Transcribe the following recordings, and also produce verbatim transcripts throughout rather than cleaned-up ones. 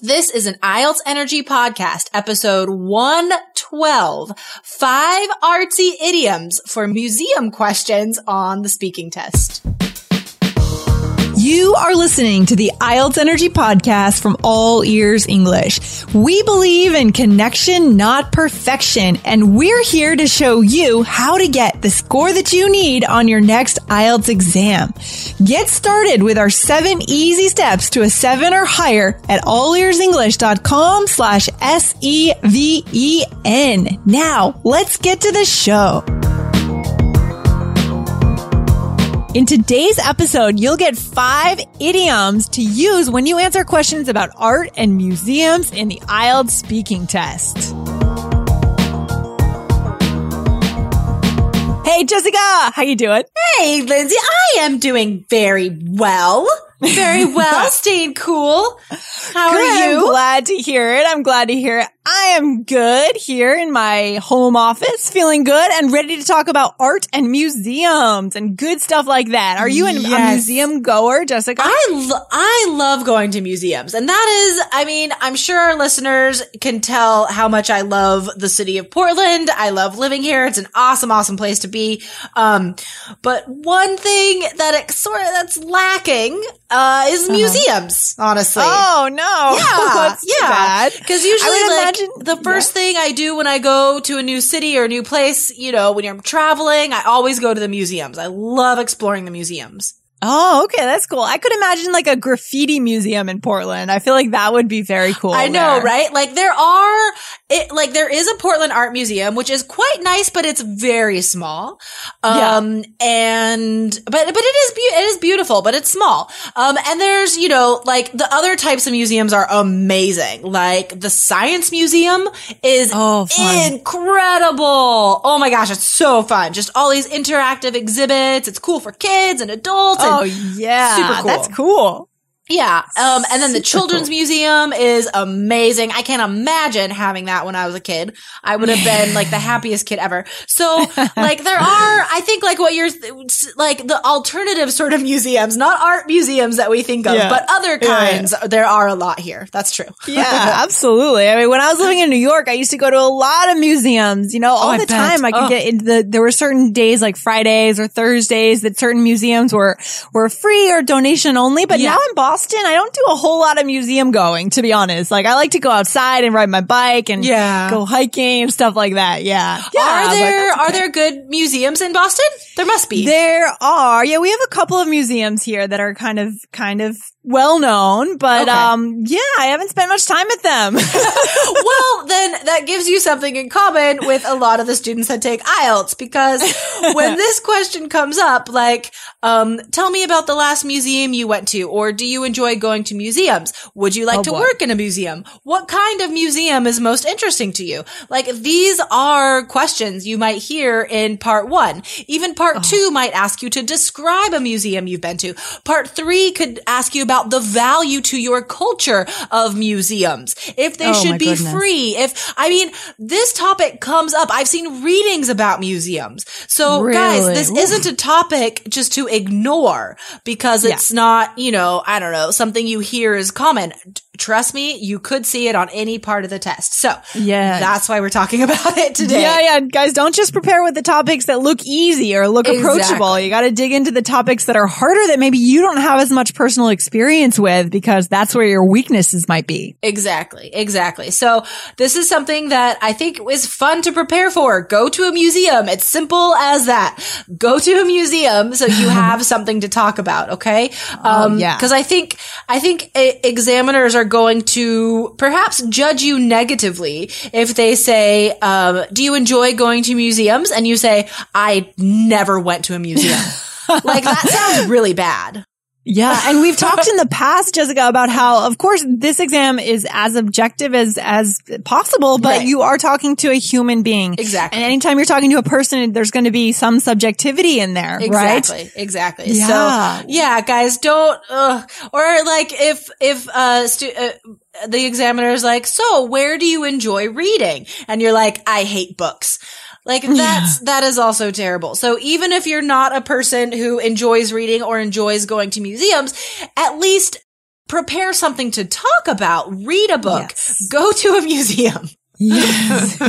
This is an I E L T S Energy Podcast, episode one twelve, five artsy idioms for museum questions on the speaking test. You are listening to the I E L T S Energy Podcast from All Ears English. We believe in connection, not perfection, and we're here to show you how to get the score that you need on your next I E L T S exam. Get started with our seven easy steps to a seven or higher at allearsenglish.com slash S E V E N. Now, let's get to the show. In today's episode, you'll get five idioms to use when you answer questions about art and museums in the I E L T S speaking test. Hey, Jessica, how you doing? Hey, Lindsay, I am doing very well. Very well, staying cool. How Good. are you? I'm glad to hear it. I'm glad to hear it. I am good here in my home office, feeling good and ready to talk about art and museums and good stuff like that. Are you an, Yes. a museum goer, Jessica? I, lo- I love going to museums. And that is, I mean, I'm sure our listeners can tell how much I love the city of Portland. I love living here. It's an awesome, awesome place to be. Um, but one thing that it sort of, that's lacking, uh, is Uh-huh. museums, honestly. Oh, no. Yeah, That's too yeah. bad. Because usually, I would like, imagine- the first thing I do when I go to a new city or a new place, you know, when I'm traveling, I always go to the museums. I love exploring the museums. Oh, okay. That's cool. I could imagine like a graffiti museum in Portland. I feel like that would be very cool. I know, there. right? Like there are, it, like there is a Portland Art Museum, which is quite nice, but it's very small. Um, and, but, but it is, be- it is beautiful, but it's small. Um, and there's, you know, like the other types of museums are amazing. Like the Science Museum is Oh, fun. incredible. Oh my gosh, it's so fun. Just all these interactive exhibits. It's cool for kids and adults. Oh, and yeah. super cool. That's cool. Yeah. Um, and then the Super Children's cool. Museum is amazing. I can't imagine having that when I was a kid. I would have been like the happiest kid ever. So like there are, I think like what you're, like the alternative sort of museums, not art museums that we think of, Yeah. but other Yeah, yeah. kinds. There are a lot here. That's true. Yeah, absolutely. I mean, when I was living in New York, I used to go to a lot of museums, you know, all I the bet. time. I could Oh. get into the, there were certain days like Fridays or Thursdays that certain museums were, were free or donation only. But Yeah. now in Boston, I don't do a whole lot of museum going, to be honest. Like I like to go outside and ride my bike and Yeah. go hiking and stuff like that. Yeah. Yeah. are but there, that's are okay. there good museums in Boston? There must be. There are. Yeah, we have a couple of museums here that are kind of, kind of well known, but, Okay. um, yeah, I haven't spent much time at them. Well, then that gives you something in common with a lot of the students that take I E L T S, because when this question comes up, like, um, tell me about the last museum you went to, or do you enjoy going to museums? Would you like Oh, to boy. work in a museum? What kind of museum is most interesting to you? Like, these are questions you might hear in part one. Even part Oh. two might ask you to describe a museum you've been to. Part three could ask you about the value to your culture of museums. If they Oh, should my be goodness. free. If, I mean, this topic comes up. I've seen readings about museums. So guys, Really? this Oof. isn't a topic just to ignore because Yeah. it's not, you know, I don't know, something you hear is common. T- Trust me, you could see it on any part of the test. So Yeah. that's why we're talking about it today. Yeah, yeah. Guys, don't just prepare with the topics that look easy or look approachable. Exactly. You got to dig into the topics that are harder that maybe you don't have as much personal experience with, because that's where your weaknesses might be. Exactly, exactly. So this is something that I think is fun to prepare for. Go to a museum. It's simple as that. Go to a museum so you have something to talk about. Okay. Um, yeah. cause I think, I think uh, examiners are going to perhaps judge you negatively if they say, um, do you enjoy going to museums? And you say, I never went to a museum. Like that sounds really bad. Yeah. And we've talked in the past, Jessica, about how, of course, this exam is as objective as, as possible, but Right. you are talking to a human being. Exactly. And anytime you're talking to a person, there's going to be some subjectivity in there, right? Exactly. Exactly. Yeah. So yeah, guys, don't, uh, or like if, if, uh, stu- uh, the examiner is like, so where do you enjoy reading? And you're like, I hate books. Like that's, that is also terrible. So even if you're not a person who enjoys reading or enjoys going to museums, at least prepare something to talk about, read a book, Yes. go to a museum. Yes.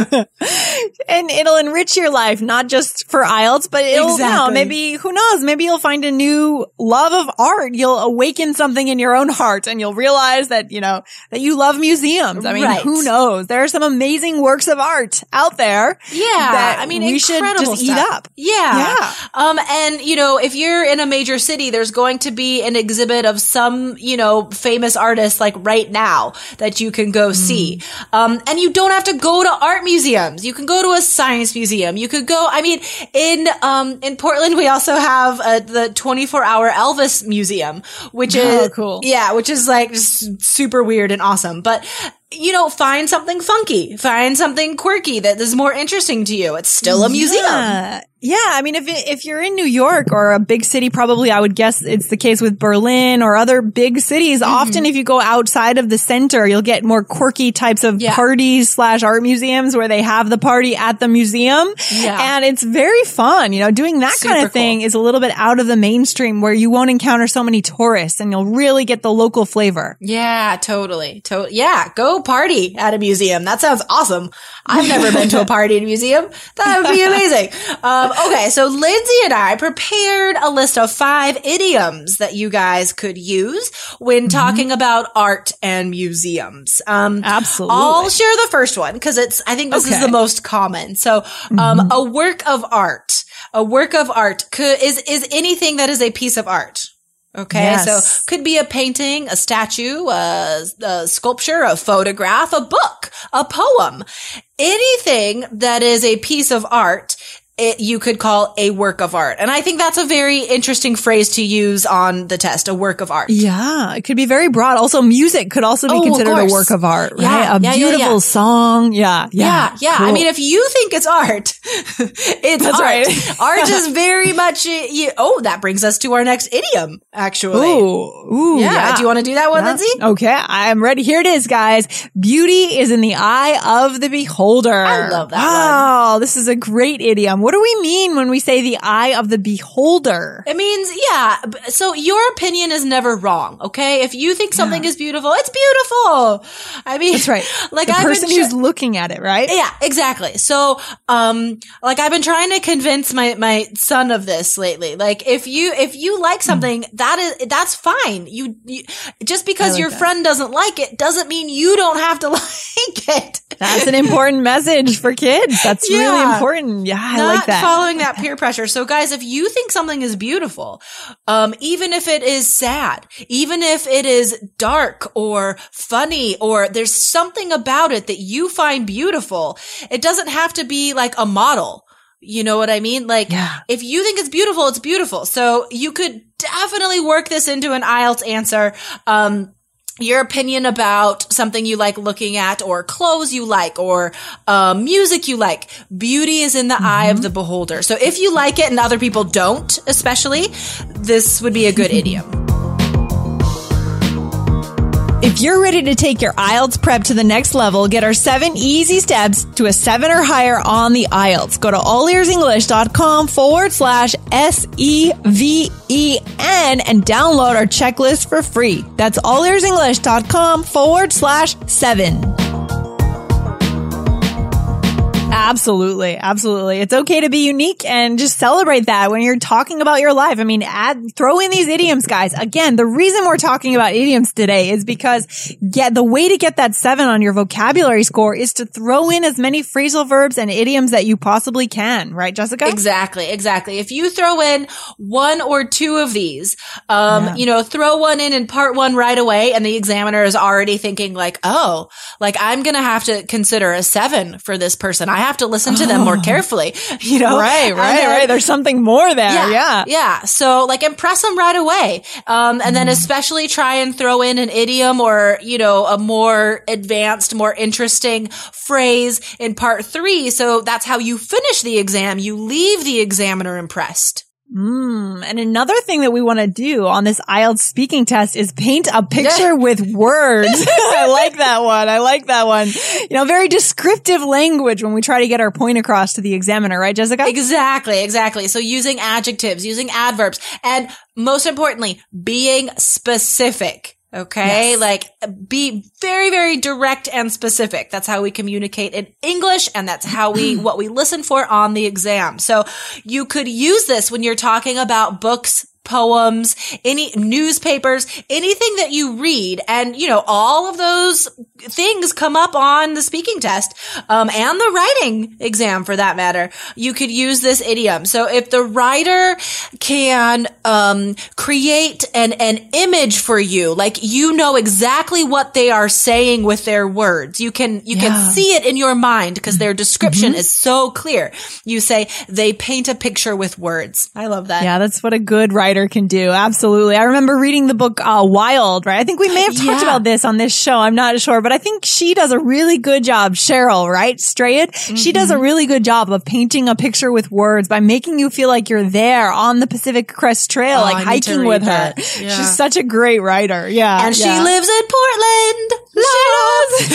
And it'll enrich your life, not just for I E L T S, but it'll, Exactly. you know, maybe, who knows, maybe you'll find a new love of art. You'll awaken something in your own heart and you'll realize that, you know, that you love museums. I mean, Right. who knows? There are some amazing works of art out there. Yeah. that I mean, we should incredible just stuff. eat up. Yeah. Yeah. Um, and, you know, if you're in a major city, there's going to be an exhibit of some, you know, famous artist like right now that you can go see. Um, and you don't have to go to art museums. You can go to a science museum. You could go, I mean, in, um, in Portland, we also have uh, the twenty-four hour Elvis Museum, which Oh, is, cool. yeah, which is like just super weird and awesome. But, you know, find something funky, find something quirky that is more interesting to you. It's still a museum. Yeah. Yeah, I mean, if if you're in New York or a big city, probably I would guess it's the case with Berlin or other big cities. Mm-hmm. Often if you go outside of the center, you'll get more quirky types of Yeah. parties slash art museums where they have the party at the museum. Yeah. And it's very fun. You know, doing that Super kind of thing cool. is a little bit out of the mainstream where you won't encounter so many tourists and you'll really get the local flavor. Yeah, totally. To- yeah, go party at a museum. That sounds awesome. I've never been to a party at a museum. That would be amazing. Um, okay, so Lindsay and I prepared a list of five idioms that you guys could use when talking about art and museums. Um, Absolutely. I'll share the first one because it's, I think this is Okay. the most common. So, um, a work of art, a work of art could, is, is anything that is a piece of art. Okay. Yes. So could be a painting, a statue, a, a sculpture, a photograph, a book, a poem, anything that is a piece of art. It, you could call a work of art. And I think that's a very interesting phrase to use on the test, a work of art. Yeah, it could be very broad. Also, music could also be Oh, of considered a course. work of art, right? Yeah, a yeah, yeah, beautiful yeah. song. Yeah, yeah. Yeah, yeah. I Cool. mean, if you think it's art, it's That's art. right. Art is very much, uh, you, oh, that brings us to our next idiom, actually. Ooh, ooh, yeah. yeah. Do you want to do that one, Yeah. Lindsay? Okay, I'm ready. Here it is, guys. Beauty is in the eye of the beholder. I love that Wow, this is a great idiom. What do we mean when we say the eye of the beholder? It means, yeah. b- So your opinion is never wrong, okay? If you think something is beautiful, it's beautiful. I mean, That's right. Like the I've person been who's tr- looking at it, right? Yeah, exactly. So, um, like I've been trying to convince my, my son of this lately. Like if you, if you like something, that is, that's fine. You, you just because like your that. friend doesn't like it doesn't mean you don't have to like it. That's an important message for kids. That's really Yeah. important. Yeah, I Not like that. following that peer pressure. So guys, if you think something is beautiful, um, even if it is sad, even if it is dark or funny, or there's something about it that you find beautiful, it doesn't have to be like a model. You know what I mean? Like, Yeah. if you think it's beautiful, it's beautiful. So you could definitely work this into an I E L T S answer. Um, your opinion about something you like looking at, or clothes you like, or uh, music you like. Beauty is in the Mm-hmm. eye of the beholder. So if you like it and other people don't, especially, this would be a good idiom. If you're ready to take your I E L T S prep to the next level, get our seven easy steps to a seven or higher on the I E L T S. Go to allearsenglish.com forward slash S E V E N and download our checklist for free. That's allearsenglish.com forward slash seven. Absolutely. Absolutely. It's okay to be unique and just celebrate that when you're talking about your life. I mean, add, throw in these idioms, guys. Again, the reason we're talking about idioms today is because get the way to get that seven on your vocabulary score is to throw in as many phrasal verbs and idioms that you possibly can. Right, Jessica? Exactly, exactly. If you throw in one or two of these, um, Yeah. you know, throw one in in part one right away, and the examiner is already thinking like, oh, like I'm going to have to consider a seven for this person. I have to listen to them more carefully, you know? Right, And right, then- right. There's something more there. Yeah, Yeah. yeah. So like impress them right away. Um, and then especially try and throw in an idiom or, you know, a more advanced, more interesting phrase in part three. So that's how you finish the exam. You leave the examiner impressed. Mm, and another thing that we want to do on this I E L T S speaking test is paint a picture with words. I like that one. I like that one. You know, very descriptive language when we try to get our point across to the examiner, right, Jessica? Exactly, exactly. So using adjectives, using adverbs, and most importantly, being specific. Okay. Yes. Like be very, very direct and specific. That's how we communicate in English. And that's how we, what we listen for on the exam. So you could use this when you're talking about books, poems, any newspapers, anything that you read. And, you know, all of those things come up on the speaking test, um, and the writing exam for that matter. You could use this idiom. So if the writer can, um, create an, an image for you, like you know exactly what they are saying with their words. You can, you yeah. can see it in your mind because their description mm-hmm. is so clear. You say they paint a picture with words. I love that. Yeah, that's what a good writer can do. Absolutely. I remember reading the book uh, Wild, right? I think we may have talked yeah. about this on this show. I'm not sure, but I think she does a really good job. Cheryl, right? Strayed. Mm-hmm. She does a really good job of painting a picture with words by making you feel like you're there on the Pacific Crest Trail, oh, like hiking with her. Yeah. She's such a great writer. Yeah. And yeah. she lives in Portland. She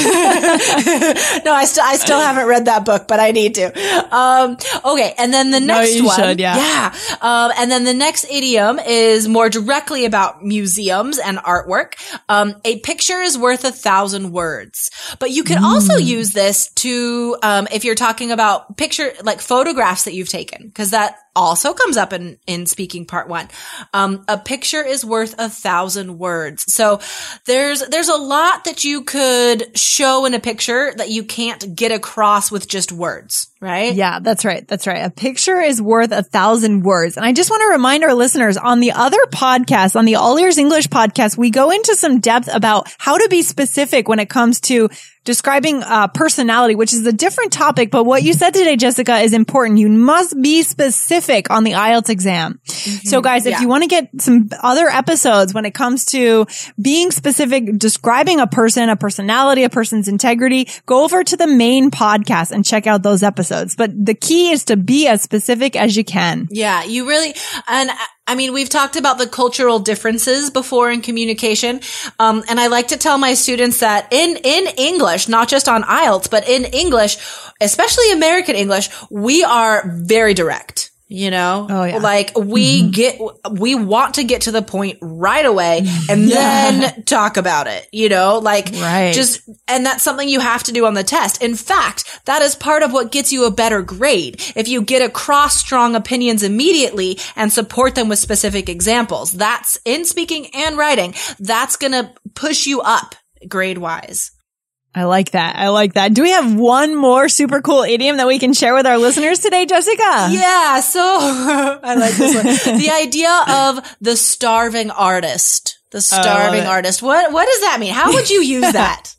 does. No, I still, I still haven't read that book, but I need to. Um, okay. And then the next no, you one. Should, yeah. Yeah. Um, and then the next idiom is more directly about museums and artwork. Um, a picture is worth a thousand words, but you can mm. also use this to, um, if you're talking about picture, like photographs that you've taken, because that also comes up in, in speaking part one. Um, a picture is worth a thousand words. So there's, there's a lot that you could show in a picture that you can't get across with just words, right? Yeah, that's right. That's right. A picture is worth a thousand words. And I just want to remind our listeners on the other podcast, on the All Ears English podcast, we go into some depth about how to be specific when it comes to describing uh, personality, which is a different topic. But what you said today, Jessica, is important. You must be specific on the I E L T S exam. Mm-hmm. So guys, if yeah. you want to get some other episodes when it comes to being specific, describing a person, a personality, a person's integrity, go over to the main podcast and check out those episodes. But the key is to be as specific as you can. Yeah, you really, and I mean, we've talked about the cultural differences before in communication. Um, and I like to tell my students that in, in English, not just on I E L T S, but in English, especially American English, we are very direct. You know, oh, yeah. like we mm-hmm. get, we want to get to the point right away and yeah. then talk about it, you know, like right. just, and that's something you have to do on the test. In fact, that is part of what gets you a better grade. If you get across strong opinions immediately and support them with specific examples, that's in speaking and writing, that's going to push you up grade wise. I like that. I like that. Do we have one more super cool idiom that we can share with our listeners today, Jessica? Yeah. So I like this one. The idea of the starving artist, the starving oh, artist. What, what does that mean? How would you use that?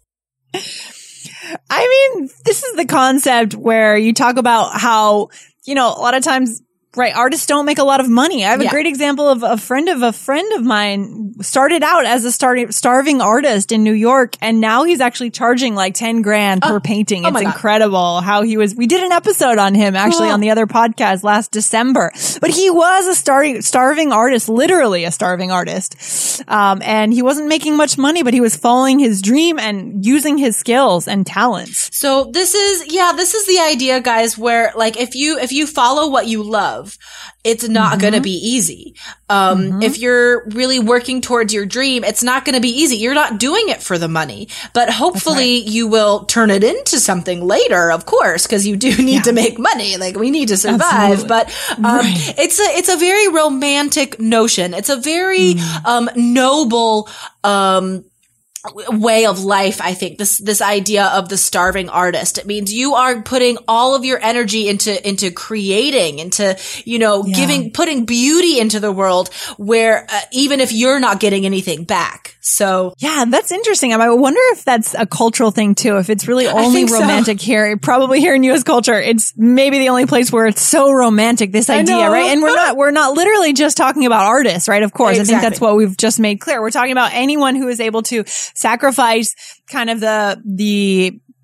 I mean, this is the concept where you talk about how, you know, a lot of times, right, artists don't make a lot of money. I have yeah. a great example of a friend of a friend of mine started out as a star- starving artist in New York, and now he's actually charging like ten grand oh. per painting. Oh it's incredible how he was. We did an episode on him actually cool. on the other podcast last December, but he was a star- starving artist, literally a starving artist. Um, and he wasn't making much money, but he was following his dream and using his skills and talents. So this is, yeah, this is the idea, guys, where like if you, if you follow what you love, it's not mm-hmm. going to be easy. Um, mm-hmm. If you're really working towards your dream, it's not going to be easy. You're not doing it for the money, but hopefully right. you will turn it into something later, of course, because you do need yeah. to make money. Like we need to survive, Absolutely. but, um, right. it's a, it's a very romantic notion. It's a very, mm. um, noble, um, way of life. I think this, this idea of the starving artist, it means you are putting all of your energy into, into creating, into, you know, yeah. giving, putting beauty into the world where, uh, even if you're not getting anything back. So yeah, that's interesting. I wonder if that's a cultural thing too. If it's really only romantic so. here, probably here in U S culture, it's maybe the only place where it's so romantic, this idea, right? And we're not, we're not literally just talking about artists, right? Of course. Exactly. I think that's what we've just made clear. We're talking about anyone who is able to sacrifice kind of the, the,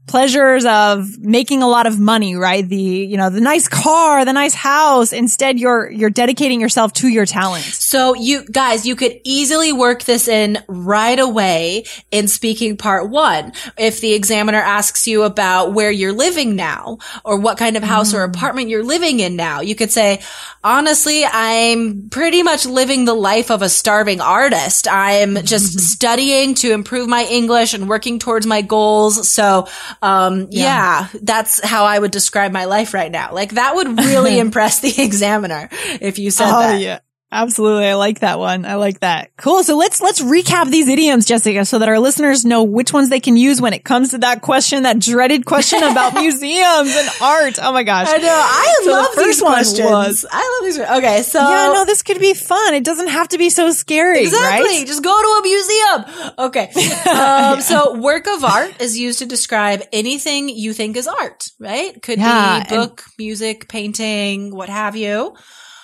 pleasures of making a lot of money, right? The, you know, the nice car, the nice house. Instead, you're, you're dedicating yourself to your talents. So you guys, you could easily work this in right away in speaking part one. If the examiner asks you about where you're living now or what kind of house mm. or apartment you're living in now, you could say, honestly, I'm pretty much living the life of a starving artist. I'm just studying to improve my English and working towards my goals. So, um, yeah. yeah, that's how I would describe my life right now. Like that would really impress the examiner if you said oh, that. Yeah. Absolutely. I like that one. I like that. Cool. So let's, let's recap these idioms, Jessica, so that our listeners know which ones they can use when it comes to that question, that dreaded question about museums and art. Oh my gosh. I know. I so love the first these one questions. Was, I love these. Okay. So. Yeah, no, this could be fun. It doesn't have to be so scary. Exactly. Right? Just go to a museum. Okay. Um, so work of art is used to describe anything you think is art, right? Could yeah, be book, and- music, painting, what have you.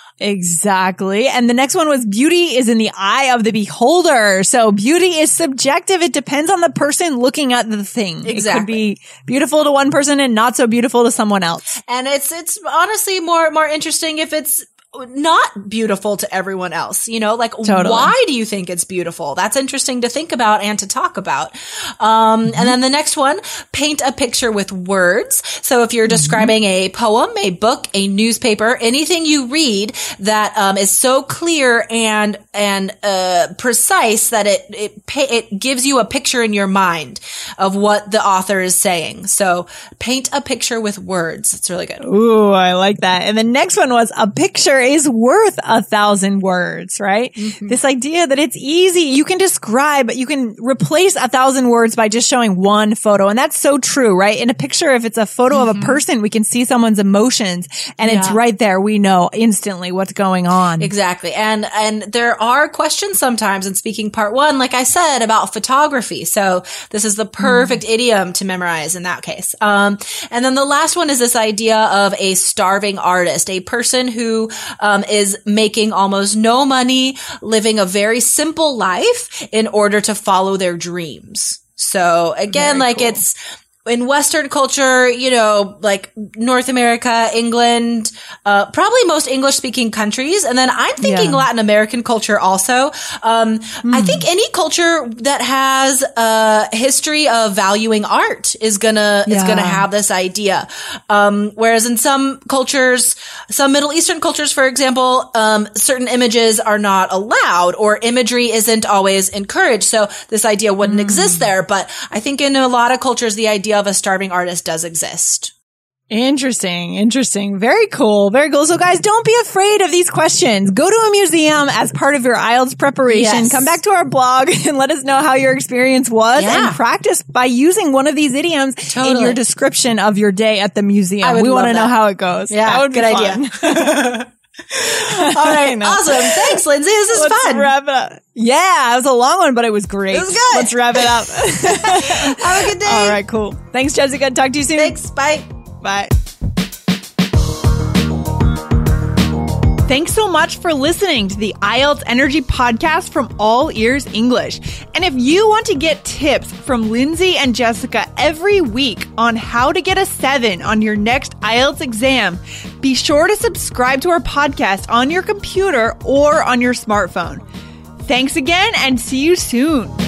Exactly. And the next one was beauty is in the eye of the beholder. So beauty is subjective. It depends on the person looking at the thing. Exactly. It could be beautiful to one person and not so beautiful to someone else. And it's, it's honestly more, more interesting if it's not beautiful to everyone else, you know, like totally. Why do you think it's beautiful? That's interesting to think about and to talk about. Um, mm-hmm. And then the next one, paint a picture with words. So if you're mm-hmm. describing a poem, a book, a newspaper, anything you read that, um, is so clear and, and, uh, precise that it, it, it gives you a picture in your mind of what the author is saying. So paint a picture with words. It's really good. Ooh, I like that. And the next one was a picture is worth a thousand words, right? Mm-hmm. This idea that it's easy. You can describe, you can replace a thousand words by just showing one photo. And that's so true, right? In a picture, if it's a photo mm-hmm. of a person, we can see someone's emotions and yeah. it's right there. We know instantly what's going on. Exactly. And, and there are questions sometimes in speaking part one, like I said, about photography. So this is the perfect mm. idiom to memorize in that case. Um, and then the last one is this idea of a starving artist, a person who Um, is making almost no money, living a very simple life in order to follow their dreams. So again, very like cool. It's in Western culture, you know, like North America, England, uh, probably most English speaking countries. And then I'm thinking yeah. Latin American culture also. Um, mm. I think any culture that has a history of valuing art is gonna, yeah. is gonna have this idea. Um, whereas in some cultures, some Middle Eastern cultures, for example, um, certain images are not allowed or imagery isn't always encouraged. So this idea wouldn't mm. exist there. But I think in a lot of cultures, the idea of a starving artist does exist. Interesting. Interesting. Very cool. Very cool. So guys, don't be afraid of these questions. Go to a museum as part of your I E L T S preparation. Yes. Come back to our blog and let us know how your experience was yeah. and practice by using one of these idioms totally. in your description of your day at the museum. We want to know how it goes. Yeah. That would be good fun. idea. All right. Awesome. Thanks, Lindsay. This is Let's fun. Wrap it up. Yeah, it was a long one, but it was great. It was good. Let's wrap it up. Have a good day. All right, cool. Thanks, Jessica. Talk to you soon. Thanks. Bye. Bye. Thanks so much for listening to the I E L T S Energy Podcast from All Ears English. And if you want to get tips from Lindsay and Jessica every week on how to get a seven on your next I E L T S exam, be sure to subscribe to our podcast on your computer or on your smartphone. Thanks again and see you soon.